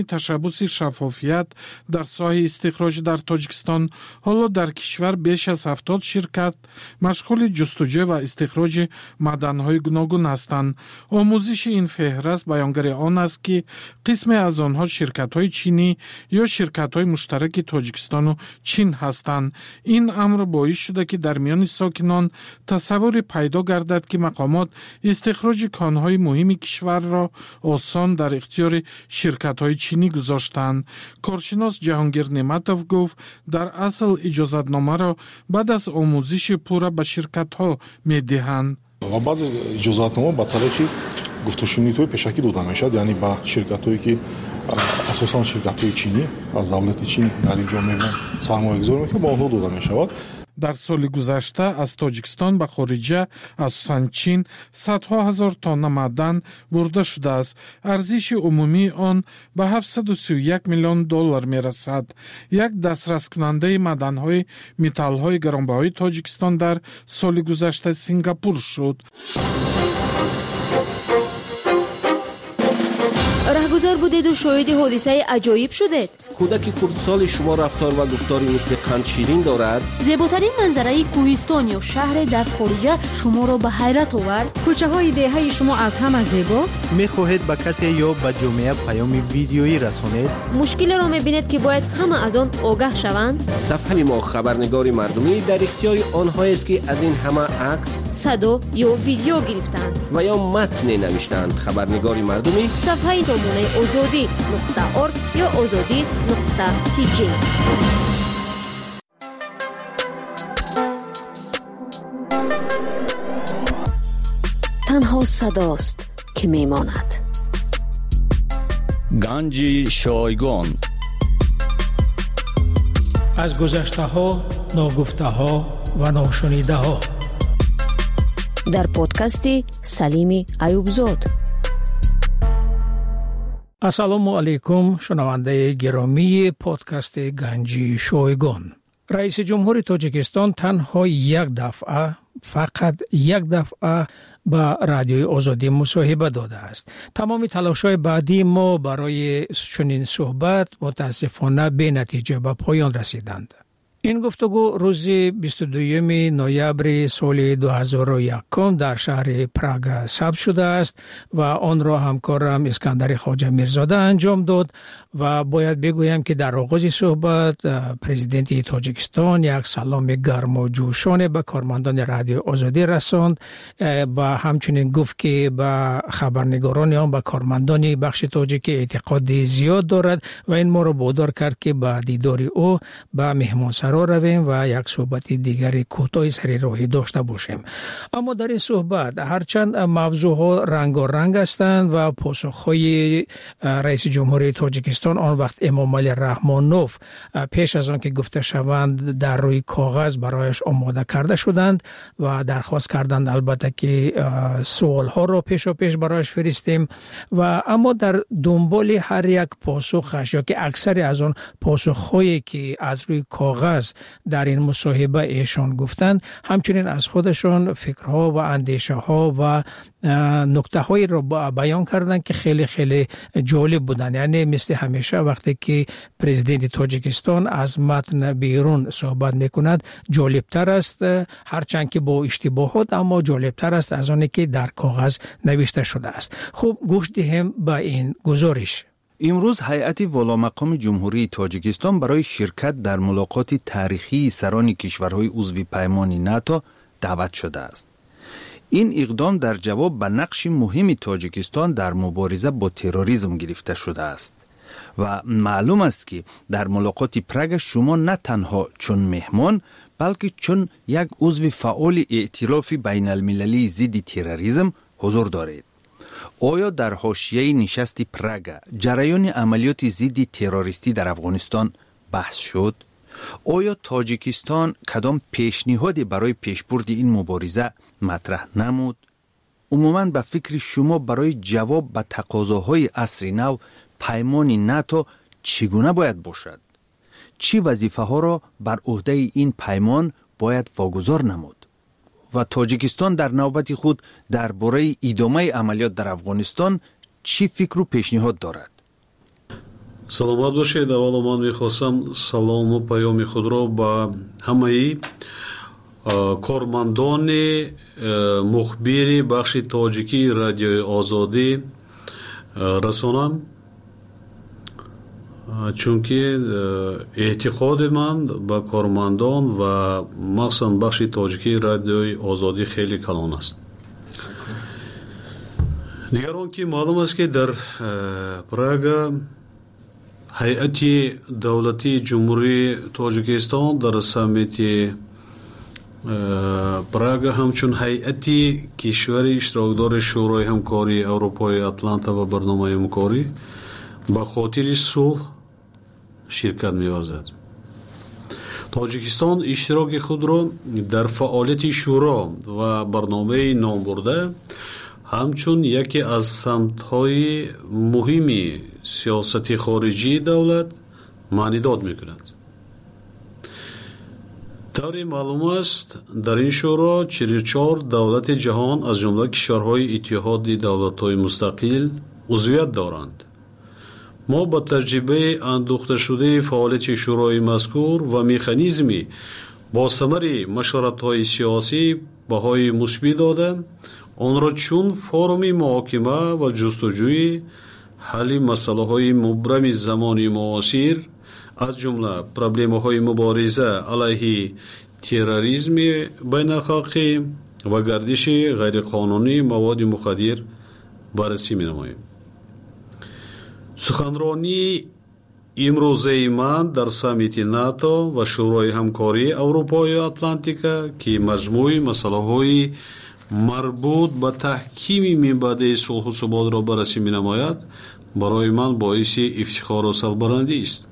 تشبث شفافیت در ساحه استخراج در تاجیکستان حالا در کشور بیش از 70 شرکت مشغول جستجو و استخراج معدن‌های گوناگون هستند. آموزش این فهرست بیانگر آن است که قسم از آنها شرکت‌های چینی یا شرکت‌های مشترک تاجیکستان و چین هستند. این امر باعث شده که در میان ساکنان تصور پیدا گردد که مقامات استخراج کان‌های مهم کشور را آسان در اختیار شرکت‌های چینی گذاشتند. کارشناس جهانگیر نعمتوف گفت در اصل اجازتنامه را بعد از آموزش پوره به شرکت‌ها می‌دهند. و بعض اجازتنامه با طریق گفتشونی‌های پیشکی داده می‌شود، یعنی با شرکت‌هایی که اساساً شرکت‌های چینی از دولت چین در اینجا می‌بینن سرمایه‌گذاری می‌کنند، با آنها داده می‌شود. در سال گذشته از تاجیکستان به خارجه اساساً چین صدها هزار تن معدن برده شده است. ارزش عمومی آن به 731 میلیون دلار میرسد. یک دسترس کننده معدن‌های متال‌های گرانبهای تاجیکستان در سال گذشته سنگاپور شد. رهگذر بودید و شاهد حادثه عجایب شدید. کودک خردسال شما رفتار و گفتاری مثل قند شیرین دارد. زیباترین منظره کوهستان یا شهر در خارجه شما را به حیرت آورد. کوچه های دهه شما از همه زیباست. میخواهید به کسی یا به جامعه پیام ویدیویی رسانید. مشکل را میبینید که باید همه از آن آگاه شوند. صفحه ما خبرنگار مردمی در اختیار آنهایی است که از این همه عکس، صدا یا ویدیو گرفتند و یا متن نوشتند. خبرنگار مردمی صفحه نمونه azadi.org یا azadi.tg. تنها صداست که میماند. گنج شایگان از گذشته ها، ناگفته ها و ناشنیده ها، در پادکست سلیم ایوبزاد. السلام علیکم شنونده گرامی پادکست گنج شایگان. رئیس جمهور تاجیکستان تنها فقط یک دفعه با رادیوی آزادی مصاحبه داده است. تمام تلاش‌های بعدی ما برای چنین صحبت متاسفانه به نتیجه به پایان رسیدند. این گفتگو روز 22 نوامبر سال 2001 در شهر پراگ ثبت شده است و آن را همکارم اسکندر خواجه میرزاده انجام داد و باید بگویم که در آغاز صحبت پرزیدنت تاجیکستان یک سلام گرم و جوشانه به کارمندان رادیو آزادی رساند و همچنین گفت که به خبرنگاران آن به کارمندان بخش تاجیک اعتقاد زیاد دارد و این ما را وادار کرد که به دیدار او به مهمانسرا رویم و یک صحبت دیگری کوتاه سر راهی داشته باشیم. اما در این صحبت هرچند موضوعها رنگارنگ هستند و پاسخهای رئیس جمهوری تاجیکستان آن وقت امام علی رحمانوف پیش از آن که گفته شوند در روی کاغذ برایش آماده کرده شدند و درخواست کردند البته که سوالها را پیش برایش فرستیم و اما در دنبال هر یک پاسخش یا که اکثر از آن پاسخهایی که از روی کاغذ در این مصاحبه ایشان گفتند همچنین از خودشان فکرها و اندیشه ها و نکته هایی را بیان کردند که خیلی خیلی جالب بودند. یعنی مثل همیشه وقتی که پرزیدنت تاجیکستان از متن بیرون صحبت میکند جالبتر است، هرچند که با اشتباهات اما جالبتر است از آنی که در کاغذ نوشته شده است. خوب گوش دهیم به این گزارش. امروز هیئت والامقام جمهوری تاجیکستان برای شرکت در ملاقات تاریخی سران کشورهای عضو پیمان ناتو دعوت شده است. این اقدام در جواب به نقش مهم تاجیکستان در مبارزه با تروریسم گرفته شده است و معلوم است که در ملاقات پراگ شما نه تنها چون مهمان بلکه چون یک عضو فعال ائتلاف بین المللی ضد تروریسم حضور دارید. آیا در حاشیه نشست پراگ جریان عملیات ضد تروریستی در افغانستان بحث شد؟ آیا تاجیکستان کدام پیشنهادی برای پیشبرد این مبارزه مطرح نمود؟ عموماً به فکر شما برای جواب به تقاضاهای عصر نو پیمان ناتو چگونه باید باشد؟ چی وظیفه ها را بر عهده این پیمان باید واگذار نمود؟ و تاجیکستان در نوبت خود درباره ادامه عملیات در افغانستان چی فکر و پیشنهاد دارد؟ саломат бошед. аввало ман мехостам салому паёми худро ба ҳамаи кормандони мухбири бахши тоҷикии радиои озодӣ расонам, чунки эътиқоди ман ба кормандон ва махсусан бахши тоҷикии радиои озодӣ хеле калон аст. дигар он ки маълум аст ки дар Прага ҳайати давлатии ҷумҳурии Тоҷикистон дар саммити Прага ҳамчун ҳайати кишвари иштирокдори шӯрои ҳамкории Аврупои Атланта ва барномаи ҳамкорӣ ба хотири сулҳ ширкат меварзад. Тоҷикистон иштироки худро дар фаъолияти шӯро ва барномаи номбурда ҳамчун яке аз самтҳои муҳими сиёсати хориҷии давлат маънидод мекунад. тавре маълум аст, дар ин шӯро 44 давлати ҷаҳон аз ҷумла кишварҳои иттиҳоди давлатҳои мустақил узвият доранд. мо ба таҷрибаи андӯхташудаи фаъолияти шӯрои мазкур ва механизми босамари машваратҳои сиёсӣ баҳои мусбӣ дода, онро чун форуми муҳокима ва ҷустуҷӯи ҳалли масъалаҳои мубрами замони муосир, аз ҷумла проблемаҳои мубориза алайҳи терроризми байналхалқӣ ва гардиши ғайриқонунии маводи мухаддир баррасӣ менамоем. суханронии имрӯзаи ман дар саммити НАТО ва шӯрои ҳамкории Аврупою Атлантика, ки маҷмӯи масъалаҳои марбут ба таҳкими минбаъдаи сулҳу суботро баррасӣ менамояд, барои ман боиси ифтихору сарбаландӣ аст.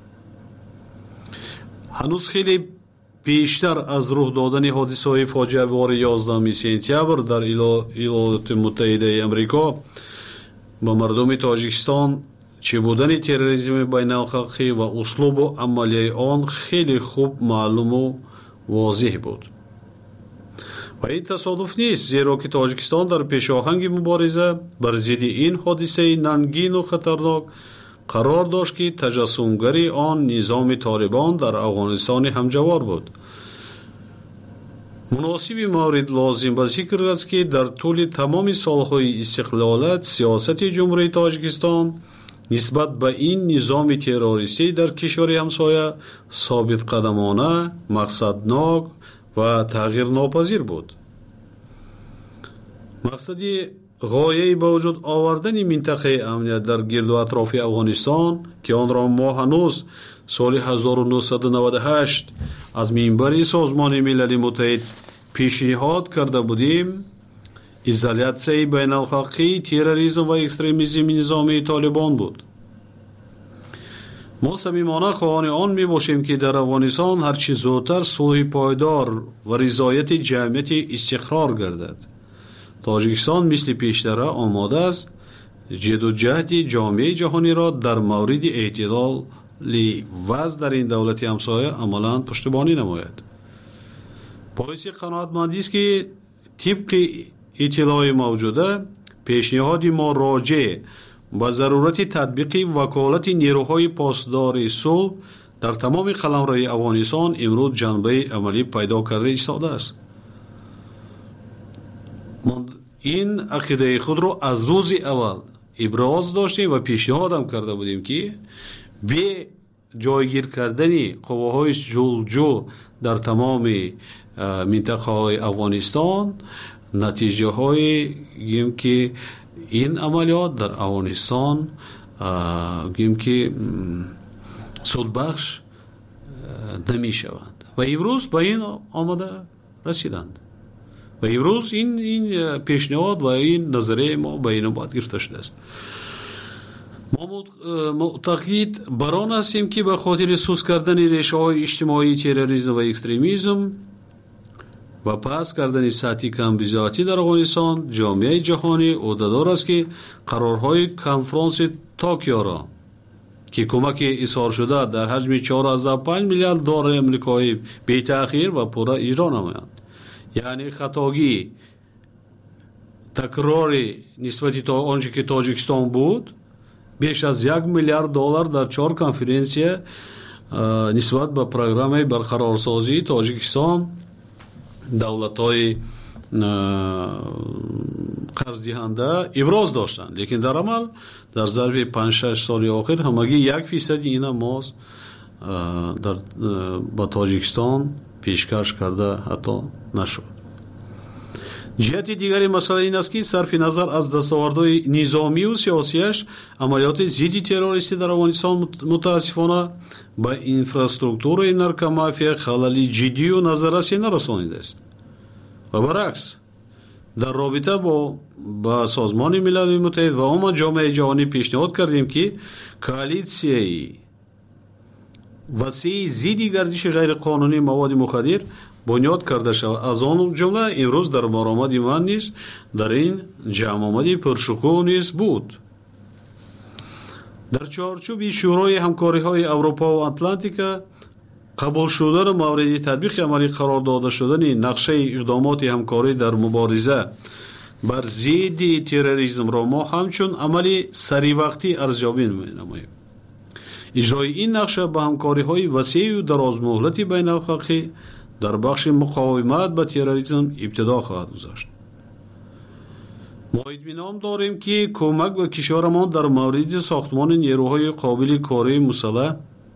ҳанӯз хеле пештар аз рӯҳ додани ҳодисаҳои фоҷиавори 11 сентябр дар Иёлоти Муттаҳидаи Амрико ба мардуми Тоҷикистон чӣ будани терроризми байналхалқӣ ва услубу амалияи он хеле хуб маълуму возеҳ буд. ва ин тасодуф нест, зеро ки Тоҷикистон дар пешоҳанги мубориза бар зидди ин ҳодисаи нангину хатарнок қарор дошт, ки таҷассумгари он низоми Толибон дар Афғонистони ҳамҷавор буд. муносиби маврид лозим ба зикр аст, ки дар тӯли тамоми солҳои истиқлолат сиёсати ҷумҳурии Тоҷикистон нисбат ба ин низоми террористӣ дар кишвари ҳамсоя собитқадамона, мақсаднок ва тағйирнопазир буд. мақсади ғояи ба вуҷуд овардани минтақаи амният дар гирду атрофи Афғонистон, ки онро мо ҳанӯз соли 1998 аз минбари Созмони Милали Муттаҳид пешниҳод карда будем, изолятсияи байналхалқии терроризм ва экстремизми низомии Толибон буд. мо самимона хоҳони он мебошем, ки дар Афғонистон ҳарчи зудтар сулҳи пойдор ва ризояти ҷамъияти истиқрор гардад. Тоҷикистон мисли пештара омода аст ҷиддуҷаҳди ҷомеаи ҷаҳониро дар мавриди эътидоли вазъ дар ин давлати ҳамсоя амалан пуштибонӣ намояд. боиси қаноатмандист, ки тибқи иттилои мавҷуда пешниҳоди мо роҷеъ ба зарурати татбиқи ваколати нерӯҳои посдори сулҳ дар тамоми қаламрои Афғонистон имрӯз ҷанбаи амалӣ пайдо карда истодааст. ин ақидаи худро аз рӯзи аввал иброз доштем ва пешниҳодам карда будем, ки бе ҷойгир кардани қувваҳои ҷулҷӯ дар тамоми минтақаҳои Афғонистон натиҷаҳои гӯем ки ин амалиёт дар Афғонистон гӯем ки судбахш намешаванд ва имрӯз ба ин омада расиданд. ва имрӯз ин пешниҳод ва ин назарияи мо ба инобат гирифта шудааст. мо муътақид бар он ҳастем, ки ба хотири суст кардани решаҳои иҷтимоии терроризм ва экстремизм ва паст кардани сатҳи камбизоатӣ дар Афғонистон, ҷомеаи ҷаҳонӣ ӯҳдадор аст, ки қарорҳои конфронси Токиоро, ки кӯмаки изҳоршуда дар ҳаҷми 4,5 миллиард доллари амрикоӣ бетаъхир ва пурра иҷро намоянд. яъне хатогӣ такрори нисбати то он ки Тоҷикистон буд بیش از $1 میلیارد در 4 کنفرانسیه نسبت به برنامه برقرارسازی تاجیکستان دولت‌های قرض دهنده ابراز داشتند، لیکن در عمل در ظرف 5-6 سال آخر همگی 1% اینا ما در با تاجیکستان پیشکش کرده حتی نشد. جهت دیگری مسئله این است که صرف نظر از دستاوردهای نظامی و سیاسیش عملیات ضد تروریستی در افغانستان متاسفانه با اینفراستراکچور نارکومافیا خللی جدی و نظررسی نرسانیده است و برعکس در رابطه با سازمان ملل متحد و عموم جامعه جهانی پیشنهاد کردیم که کوالیسیای وسیع ضد گردش غیر قانونی مواد مخدر بنیاد کرده شود. از آن جمله امروز در برآمد من نیز در این جمع آمدی پرشکوه نیز بود. در چارچوب شورای همکاری های اروپا و اتلانتیکا قبول شدن مورد تطبیق عملی قرار داده شدن نقشه اقدامات همکاری در مبارزه بر ضد تروریسم را ما همچون عملی سری وقتی ارزیابی می‌نماییم. اجرای این نقشه به همکاری های وسیع و دراز مهلتی بین الخلقی در بخش مقاومت به تروریسم ابتدا خواهد گذاشت. ما اطمینان داریم که کمک به کشورمان در مورد ساختمان نیروهای قابل کاری مسلح،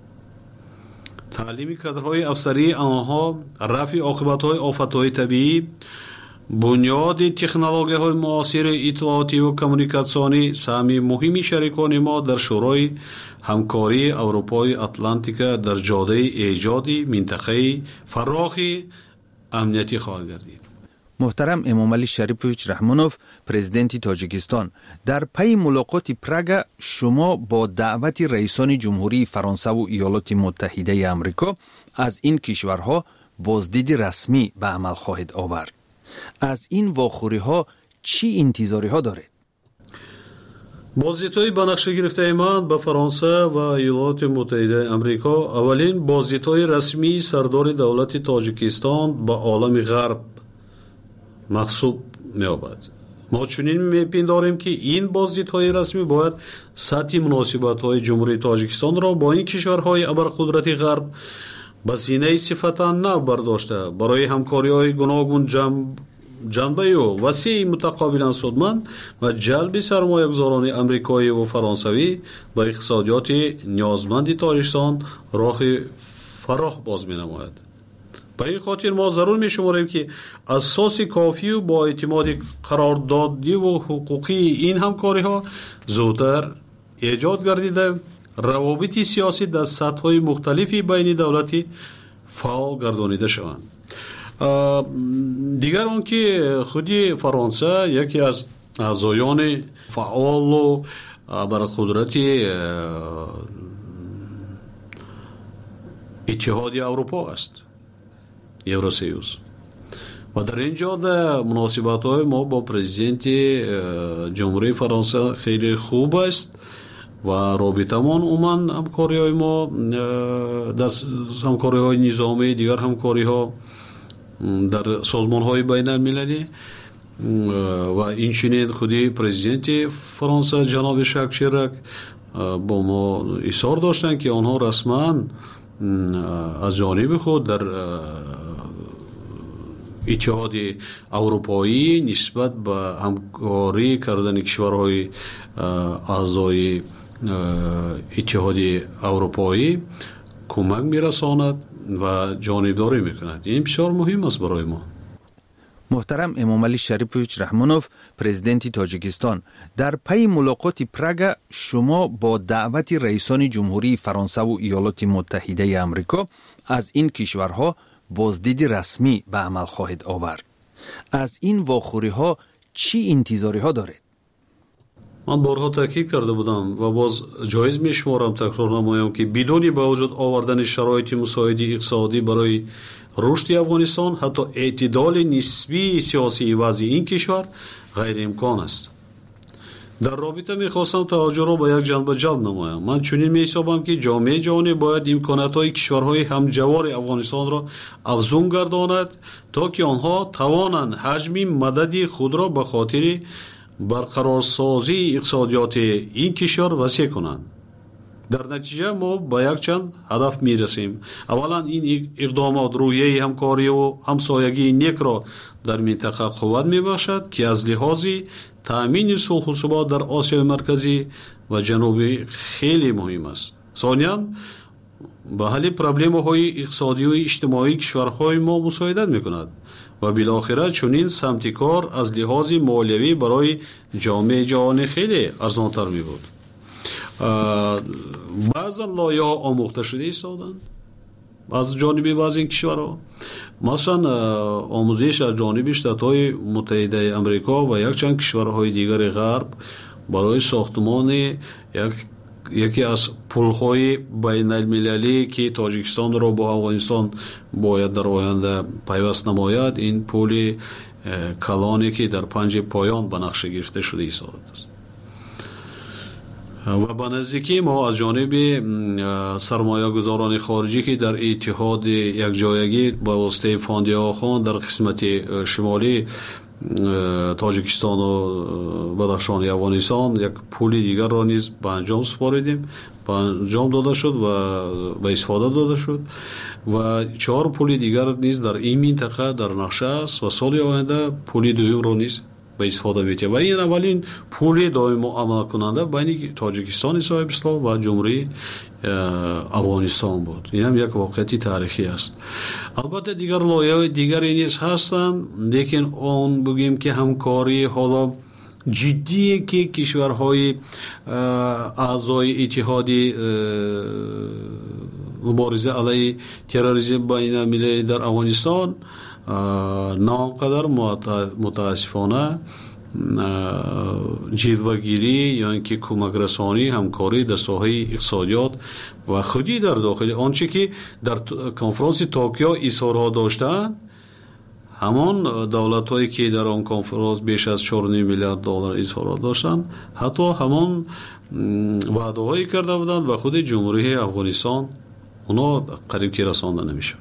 تعلیم کادرهای افسری آنها، رفع عاقبت‌های آفت‌های طبیعی، بنیاد تکنولوژی‌های معاصر اطلاعاتی و کمیونیکاسیونی سهم مهمی شریکان ما در شورای همکاری اروپای اتلانتیکا در جاده ایجاد منطقه فراخ امنیتی خواهد گردید. محترم امامعلی شریفویچ رحمانوف، پرزیدنت تاجیکستان، در پی ملاقات پراگ شما با دعوت رئیسان جمهوری فرانسه و ایالات متحده آمریکا از این کشورها بازدید رسمی به عمل خواهد آورد. از این واخوری ها چی انتظاری ها دارید؟ بازدیدهای به نقشه گرفته من به فرانسه و ایالات متحده آمریکا اولین بازدیدهای رسمی سردار دولت تاجیکستان به عالم غرب محسوب می‌یابد. ما چنین می‌پنداریم که این بازدیدهای رسمی باید سطح مناسبت‌های جمهوری تاجیکستان را با این کشورهای ابرقدرت غرب به سینه صفتا نبرداشته برای همکاری‌های گوناگون جنبه و وسیع متقابلا سودمند و جلب سرمایه‌گذاران آمریکایی و فرانسوی به اقتصادیات نیازمند تاجیکستان راه فراخ باز می‌نماید. به این خاطر ما ضرور می‌شماریم که اساس کافی و با اعتماد قراردادی و حقوقی این همکاری‌ها زودتر ایجاد گردیده روابط سیاسی در سطح‌های مختلفی بین دولتی فعال گردانیده شوند. دیگر آن که خودی فرانسه یکی از اعضایان فعال و ابرقدرت اتحاد اروپا است، یوراسیوس، و در اینجا مناسبت‌های ما با پرزیدنت جمهوری فرانسه خیلی خوب است و رابطه‌مان عموماً همکاری‌های ما در همکاری‌های نظامی، دیگر همکاری‌ها در سازمان‌های بین‌المللی و این چنین خودی پرزیدنت فرانسه جناب ژاک شیراک با ما اصرار داشتند که آنها رسما از جانب خود در اتحاد اروپایی نسبت به همکاری کردن کشورهای اعضای اتحاد اروپایی کمک میرساند و جانبداری میکند. این بسیار مهم است برای ما. محترم امامعلی شریفویچ رحمانوف، پرزیدنت تاجیکستان، در پی ملاقات پراگ شما با دعوت رئیسان جمهوری فرانسه و ایالات متحده آمریکا از این کشورها بازدید رسمی به عمل خواهد آورد. از این واخوری ها چی انتظاری ها دارید؟ من بارها تاکید کرده بودم و باز جایز میشمارم تکرار نمایم که بدون به وجود آوردن شرایط مساعد اقتصادی برای رشد افغانستان حتی اعتدال نسبی سیاسی وضع این کشور غیر امکان است. در رابطه میخواستم توجه را به یک جنبه جلب نمایم. من چنین میحسابم که جامعه جهانی باید امکانات‌های کشورهای همجوار افغانستان را افزون گرداند تا که آنها توانند حجم مدد خود را به خاطر برقرارسازی اقتصادیات این کشور وسیع کنند. در نتیجه ما با یک چند هدف می رسیم. اولا این اقدامات روحیه همکاری و همسایگی نیک را در منطقه قوت می بخشد که از لحاظ تامین صلح و ثبات در آسیای مرکزی و جنوبی خیلی مهم است. ثانیاً به حل پرابلم های اقتصادی و اجتماعی کشورهای ما مساعدت می کند و بالاخره چنین سمت کار از لحاظ مالیوی برای جامعه جهانی خیلی ارزانتر می بود. بعضا لایحه آموخته شده ایستادند از جانب بعضی این کشورها، مثلا آموزش از جانب شتات‌های متحده امریکا و یک چند کشورهای دیگر غرب برای ساختمان یکی از پل‌های بین المللی که تاجیکستان را با افغانستان باید در آینده پیوست نماید، این پل کلانی که در پنج پایان به نقشه گرفته شده ایستاده است. و به نزدیکی ما از جانب سرمایه گذاران خارجی که در اتحاد یک جایگی با واسطه فاندی آخان در قسمت شمالی تاجیکستان و بدخشان افغانستان یک پول دیگر را نیز به انجام سپاریدیم، به انجام داده شد و به استفاده داده شد و 4 پول دیگر نیز در این منطقه در نقشه است و سال آینده پول دوم را نیز به استفاده می‌آید و این اولین پول دائم عمل کننده بین تاجیکستان صاحب اسلام و جمهوری افغانستان بود. این هم یک واقعیت تاریخی است. البته دیگر لایه‌های دیگری نیز هستند، لیکن اون بگیم که همکاری حالا جدی که کشورهای اعضای اتحادی مبارزه علیه تروریسم بین المللی در افغانستان ناقدر متاسفانه جلوه‌گیری یا اینکه کمک رسانی همکاری در ساحه اقتصادیات و خودی در داخل آنچه که در کنفرانس توکیو اظهارها داشتند، همان دولت‌هایی که در آن کنفرانس بیش از 4 میلیارد دلار اظهارات داشتند حتی همان وعده‌هایی کرده بودند و خود جمهوری افغانستان اونا قریب که رسانده نمیشه.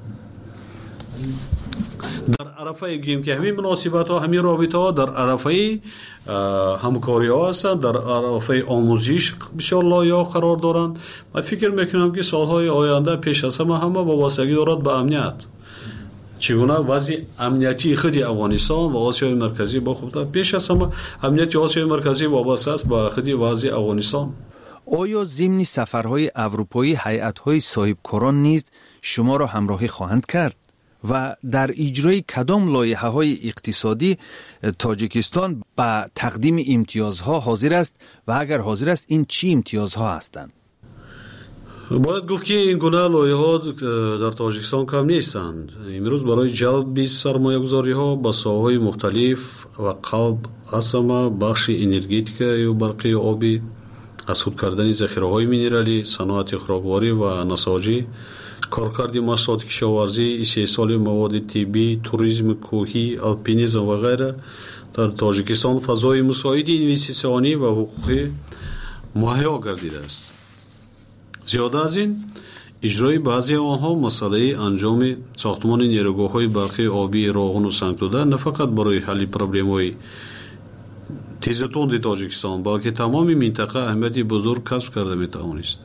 در عرفه گیم که همین مناسبت ها همین رابطه ها در عرفه همکاری ها هستند، در عرفه آموزش بسیار لایحه قرار دارند. من فکر میکنم که سالهای آینده پیش از همه وابستگی دارد به امنیت، چگونه وضع امنیتی خود افغانستان و آسیای مرکزی با خود پیش از همه امنیت آسیای مرکزی وابسته است به خود وضع افغانستان. آیا ضمن سفرهای اروپایی هیئت‌های صاحبکاران نیز شما را همراهی خواهند کرد و در اجرای کدام لایحه‌های اقتصادی تاجیکستان به تقدیم امتیازها حاضر است و اگر حاضر است این چی امتیازها هستند؟ باید گفت که این گونه لایحه‌ها در تاجیکستان کم نیستند. امروز برای جلب سرمایه‌گذاری‌ها با ساحه‌های مختلف و قلب اصلا بخش انرژتیک و برقی آبی، از خود کردن ذخیره‌های مینرالی، صنعت خوراکواری و نساجی، کارکرد محصولات کشاورزی، استحصال مواد طبی، توریسم کوهی، الپینیسم و غیره در تاجیکستان فضای مساعد اینوستیسیونی و حقوقی مهیا گردیده است. زیاده از این اجرای بعضی آنها مسئله انجام ساختمان نیروگاه‌های برقی آبی راغون و سنگ‌دوده نه فقط برای حل پرابلم‌های تیزتوند تاجیکستان بلکه تمام منطقه اهمیت بزرگ کسب کرده می‌توانست.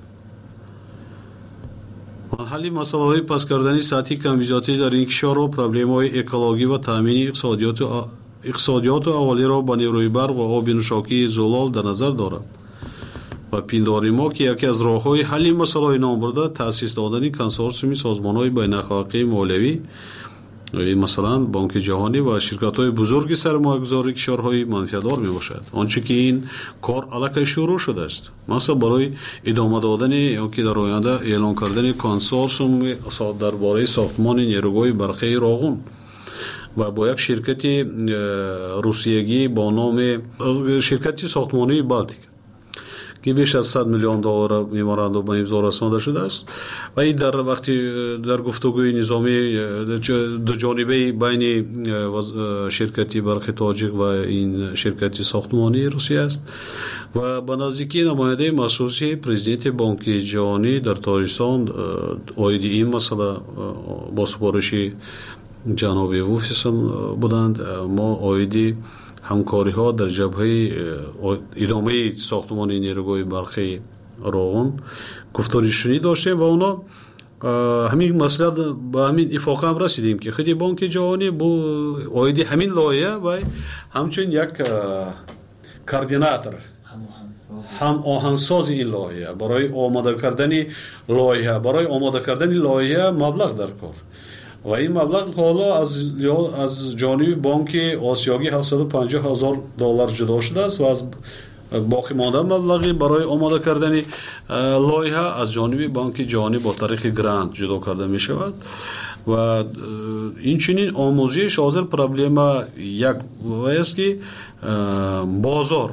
حل مسائل پس کردن سطحی کمبودی در این کشور و پرابلم‌های اکولوژی و تامین اقتصادیات اهالی را با نیروی برق و آب نوشاکی زلال در نظر دارد و پنداری ما که یکی از راه‌های حل مسائل نام برده تأسیس دادن کنسورسیوم سازمان‌های بین‌اخلاقی مالیوی، مثلا بانک جهانی و شرکت‌های بزرگ سرمایه‌گذاری کشورهای منفعت‌دار میباشد. آنچه که این کار الکی شروع شده است، مثلا برای ادامه دادن یا که در آینده اعلان کردن کنسورسیوم درباره ساختمان نیروگاه برقی راغون و با یک شرکت روسیه‌ای با نام شرکت ساختمانی بالتیک که بیش از 100 میلیون دلار ممورندوم امضا رسانده شده است و این در وقتی در گفتگوی نظامی دو جانبه بین شرکت برق تاجیک و این شرکت ساختمانی روسیه است و به نزدیکی نماینده مخصوصی پرزیدنت بانک جهانی در تاجیکستان عاید این مسئله با سپارش جناب ووفیسون بودند. ما عاید ҳамкориҳо дар ҷабҳаи идомаи сохтумони нерӯгоҳи барқи Роғун гуфторишунӣ доштем ва оно ҳамин масъала ба ҳамин ифоқа ҳам расидем ки худи Бонки ҷаҳонӣ бу оиди ҳамин лоиҳа ва ҳамчун як координатор ҳам оҳангсози ин лоиҳа барои омода кардани лоиҳа барои омода кардани лоиҳа маблағ дар кор ва ин маблағ ҳоло аз ҷониби Бонки Осиёгӣ $750,000 ҷудо шудааст ва аз боқӣ монда маблағи барои омода кардани лоиҳа аз ҷониби Банки ҷаҳонӣ бо тариқи грант ҷудо карда мешавад ва инчунин омӯзиш ҳозир проблема як аст ки бозор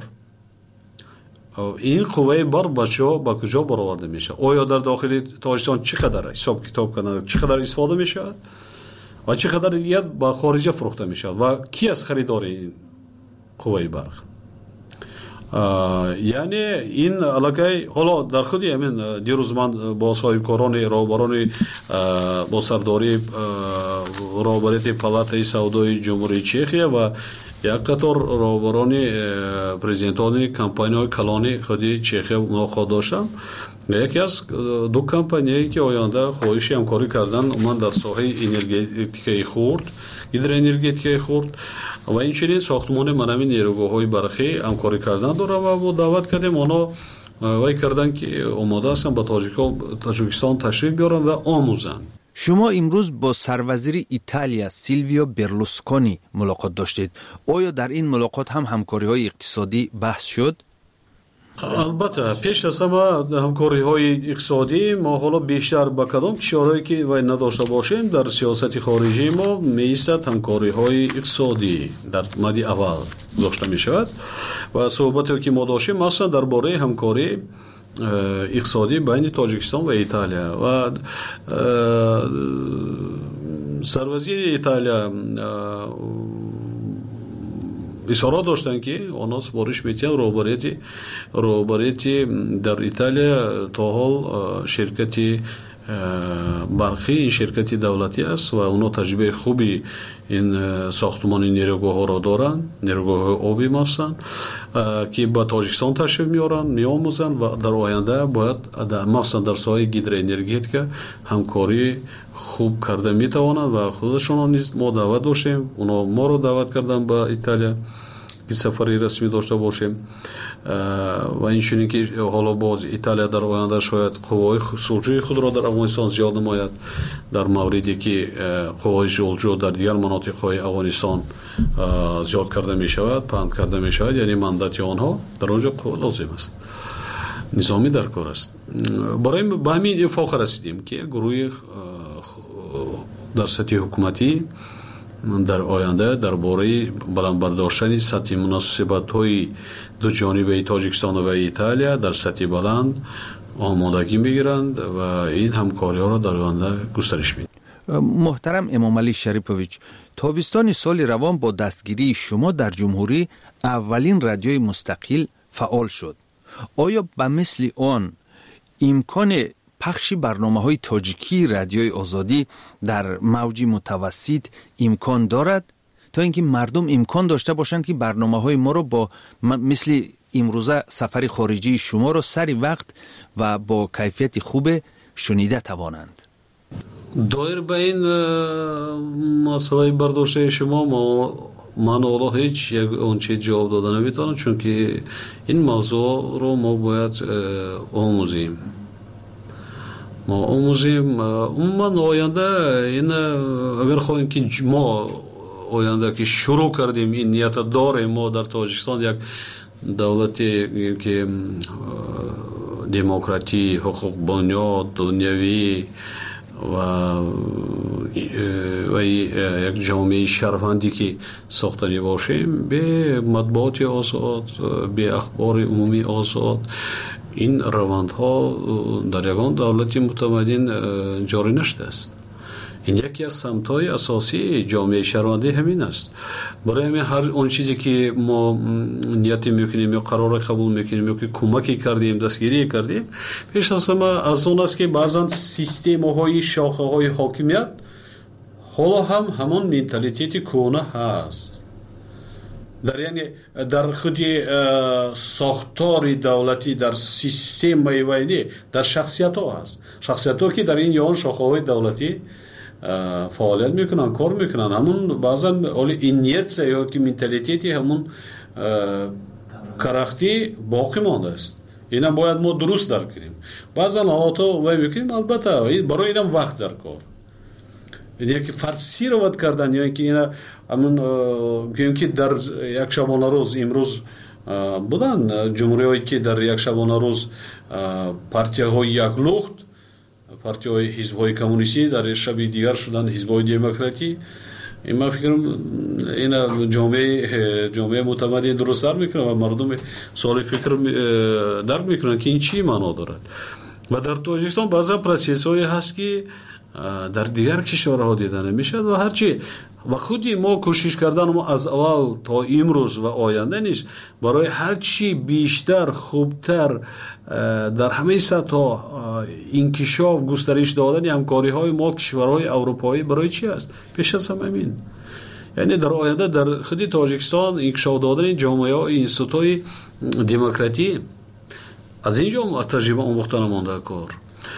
ин қувваи бар ба куҷо бароварда мешавад оё дар дохили Тоҷикистон чӣ қадар ҳисоб китоб кардан чӣ қадар истифода мешавад ва чӣ қадар дигар ба хориҷа фурӯхта мешавад ва ки аст харидори ин қувваи барқ яъне ин аллакай ҳоло дар худи ҳамин дирӯз ман бо соҳибкорони роҳбарони бо сардори роҳбарияти палатаи савдои ҷумҳурии Чехия ва як қатор роҳбарони президентони компанияҳои калони худи Чехия мулоқот доштам яке аз ду компанияе ки оянда хоҳиши ҳамкорӣ кардан уман дар соҳаи энергетикаи хурд гидроэнергетикаи хурд ва инчунин сохтумони манами нерӯгоҳҳои барқӣ ҳамкорӣ кардан дорад ва мо даъват кардем оно вай кардан ки омода ҳастанд ба Тоҷикистон ташриф биёранд ва омӯзанд. шумо имрӯз бо сарвазири Италия Силвио Берлускони мулоқот доштед. оё дар ин мулоқот ҳам ҳамкориҳои иқтисодӣ баҳс шуд? албатта пеш аз ҳама ҳамкориҳои иқтисодӣ мо ҳоло бештар ба кадом кишварҳое ки вай надошта бошем дар сиёсати хориҷии мо меистад ҳамкориҳои иқтисодӣ дар мадди аввал гузошта мешавад ва суҳбате ки мо доштем махсусан дар бораи ҳамкории иқтисодӣ байни Тоҷикистон ва Италия ва сарвазири Италия изҳорот доштанд ки онҳо супориш метиҳанд роҳбарияти дар Италия то ҳол ширкати барқӣ ин ширкати давлатӣ аст ва онҳо таҷрибаи хуби ин сохтумони нерӯгоҳҳоро доранд нерӯгоҳҳои обӣ махсусан ки ба Тоҷикистон ташриф меоранд меомӯзанд ва дар оянда бояд махсусан дар соҳаи гидроэнергетика ҳамкорӣ хуб карда метавонанд ва худашонро низ мо даъват доштем онҳо моро даъват карданд ба Италия ки сафари расмӣ дошта бошем ва инчунин ки ҳоло боз Италия дар оянда шояд қувваҳои сулҳҷӯи худро дар Афғонистон зиёд намояд дар мавриде ки қувваҳои сулҳҷӯ дар дигар манотиқҳои Афғонистон зиёд карда мешавад паҳн карда мешавад яъне мандати онҳо дар он ҷо қувва лозим аст низомӣ дар кор аст барои ба ҳамин ифоқа расидем ки гурӯҳи дар сатҳи ҳукуматӣ дар оянда дар бораи баландбардоштани сатҳи муносибатҳои дуҷонибаи Тоҷикистон ва Италия дар сатҳи баланд омодагӣ мегиранд ва ин ҳамкориҳоро дар оянда густариш медиҳанд. муҳтарам Эмомалӣ Шарипович, тобистони соли равон бо дастгирии шумо дар ҷумҳурӣ аввалин радиои мустақил фаъол шуд. оё ба мисли он имкони пахши барномаҳои тоҷикии радиои озодӣ дар мавҷи мутавассит имкон дорад то ин ки мардум имкон дошта бошанд ки барномаҳои моро бо мисли имрӯза сафари хориҷии шуморо сари вақт ва бо кайфияти хубе шунида тавонанд? доир ба ин масъалаи бардоштаи шумо ман ҳоло ҳеҷ он чиз ҷавоб дода наметавонам чунки ин мавзӯъро мо бояд омӯзем умуман оянда ин агар хоҳем ки мо оянда ки шурӯъ кардем ин нията дорем мо дар Тоҷикистон як давлате ки демократӣ ҳуқуқбунёд дунявӣ ва як ҷомеаи шарфандӣ ки сохта мебошем бе матбуоти озод бе ахбори умумии озод ин равандҳо дар ягон давлати мутамаддин ҷорӣ наштааст. ин яке аз самтҳои асосии ҷомеаи шаҳрвандӣ ҳамин аст. барои ҳамин ҳар он чизе ки мо ниятӣ мекунем ё қароре қабул мекунем ё ки кӯмаке кардем дастгирие кардем пеш аз ҳама аз он аст ки баъзан системаҳои шохаҳои ҳокимият ҳоло ҳам ҳамон менталитети кӯҳна ҳаст در خود ساختار دولتی در سیستم میوانی در شخصیت ها هست. شخصیت ها که در این یان شاخه های دولتی فعالیت میکنن، کار میکنن. همون بعضا این نیت یا که منتالیتی همون کرختی باقی مانده است. اینا باید ما درست درک کنیم. بعضا حالات وای میکنیم، البته برای اینم وقت در کار. یعنی که فرسی رو ود کردن، یا اینکه اینا همون که در یک شبانه روز امروز بودن جمهوری‌هایی که در یک شبانه روز پارتی‌های یک لخت، پارتی‌های حزب‌های کمونیستی در شب دیگر شدن حزب‌های دموکراتی. این من فکرم این جامعه متمدن درست در میکنه و مردم سوال فکر درک میکنن که این چی معنا دارد. و در تاجیکستان بعضا پروسس‌هایی هست که در دیگر کشورها دیده نمیشه و هرچی و خودی ما کوشش کردن ما از اول تا امروز و آینده نیست برای هرچی بیشتر خوبتر در همه سطح انکشاف گسترش دادن همکاری های ما کشورهای اروپایی برای چی است؟ پیش از همه همین. یعنی در آینده در خود تاجیکستان انکشاف دادن جامعه های اینستیتوت‌های دموکراتی از اینجا تجربه آموختن مانده کار.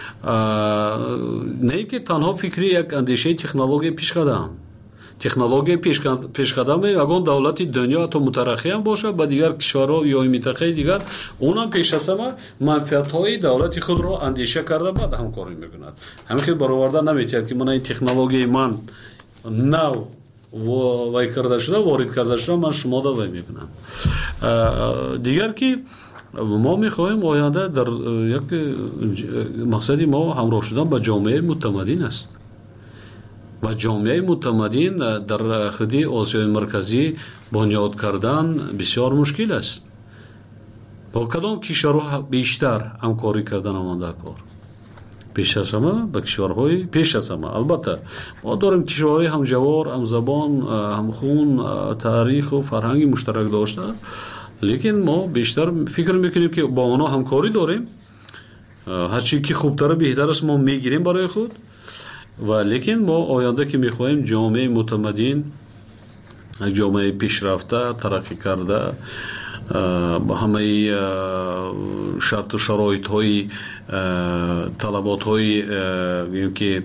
نه که تنها فکری یک اندیشه تکنولوژی پیشقدم. تکنولوژی پیشقدم اگر دولت دنیا تو مترقی هم باشه با دیگر کشورها یا منطقه دیگر اونم پیش از همه منفعت‌های دولت خود را اندیشه کرده بعد همکاری میکند. همین که برآورده نمیتونه که من این تکنولوژی من نو وای کرده شده وارد کرده شده من شما دا وای میکنم. دیگر که ما میخواهیم آینده در یک مقصدی ما همراه شدن با جامعه متمدن است و جامعه متمدن در خود آسیای مرکزی بنیاد کردن بسیار مشکل است. با کدام کشورها بیشتر همکاری کردن آمده کار؟ پیش از همه با کشورهای پیش از همه. البته ما داریم کشورهای همجوار، همزبان، همخون، تاریخ و فرهنگ مشترک داشته، لیکن ما بیشتر فکر میکنیم که با اونا همکاری داریم، هرچی که خوبتر بهتر است ما میگیریم برای خود. و لیکن ما آینده که میخواهیم جامعه متمدن، جامعه پیشرفته، ترقی کرده، با همه شرط و شرایط های طلبات های که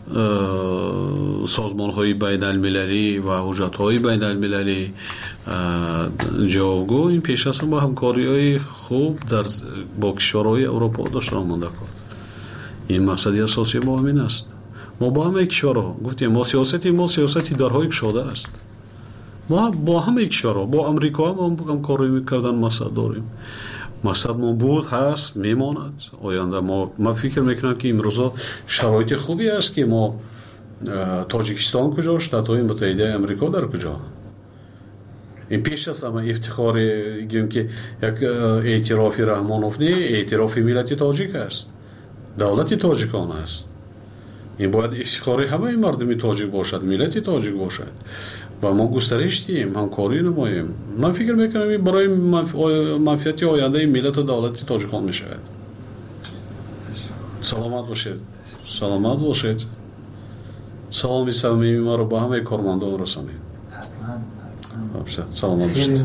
سازمان های بین المللی و حجت های بین المللی جاوگو، این پیش از با همکاری های خوب در با کشورهای اروپا داشتن مانده کار. این مقصدی اساسی ما همین است. ما با همه کشورها گفتیم ما سیاستی درهای گشاده است. ما با همه کشورها، با امریکا هم کاری میکردن مقصد داریم. مقصد ما بود، هست، میماند. آینده ما فکر میکنم که امروزا شرایط خوبی است که ما تاجیکستان کجا، شتات‌های متحده امریکا در کجا. این پیش از همه افتخار گیم که یک اعتراف رحمانوف نه، اعتراف ملت تاجیک است، دولت تاجیکان است. این باید افتخار همه مردم تاجیک باشد، ملت تاجیک باشد و ما گسترش دیم، همکاری نماییم. من فکر میکنم این برای منفعت آینده ملت و دولت تاجیکان میشود. سلامت باشید. سلامت باشید. سلامی صمیمی ما رو با همه کارمندان رسانید. سلامت باشید.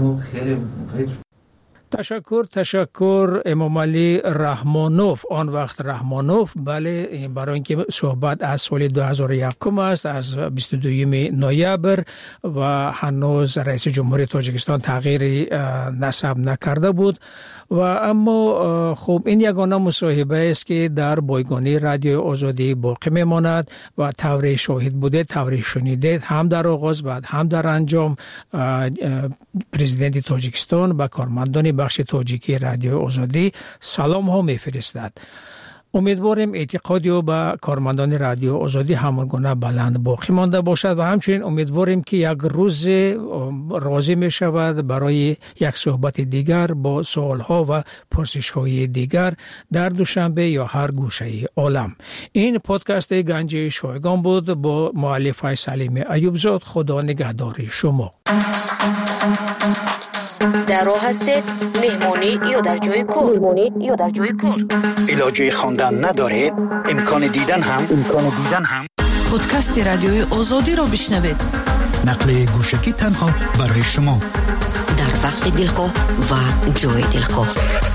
تشکر امام علی رحمانوف، آن وقت رحمانوف. بله، برای اینکه صحبت از سال 2001 است، از 22 نوامبر و هنوز رئیس جمهوری تاجیکستان تغییری نسب نکرده بود. و اما خب این یگانه مصاحبه است که در بایگانی رادیو آزادی باقی میماند و طوری شاهد بوده، طوری شنیده، هم در آغاز بعد هم در انجام پرزیدنت تاجیکستان و کارمندان بخش تاجیکی رادیو آزادی سلام ها میفرستد. امیدواریم اعتقادی و به کارمندان رادیو آزادی همانگونه بلند باقی مانده باشد و همچنین امیدواریم که یک روز راضی می شود برای یک صحبت دیگر با سوال ها و پرسش های دیگر در دوشنبه یا هر گوشه عالم. این پادکست گنجی شایگان بود با مؤلفه سلیم ایوبزاد. خدا نگهدار شما. در راه هستید، مهمانی یا در جای کار، علاجه خواندن ندارید، امکان دیدن هم پادکست رادیوی آزادی را بشنوید. نقل گوشکی تنها برای شما. در وقت دلخواه و جای دلخواه.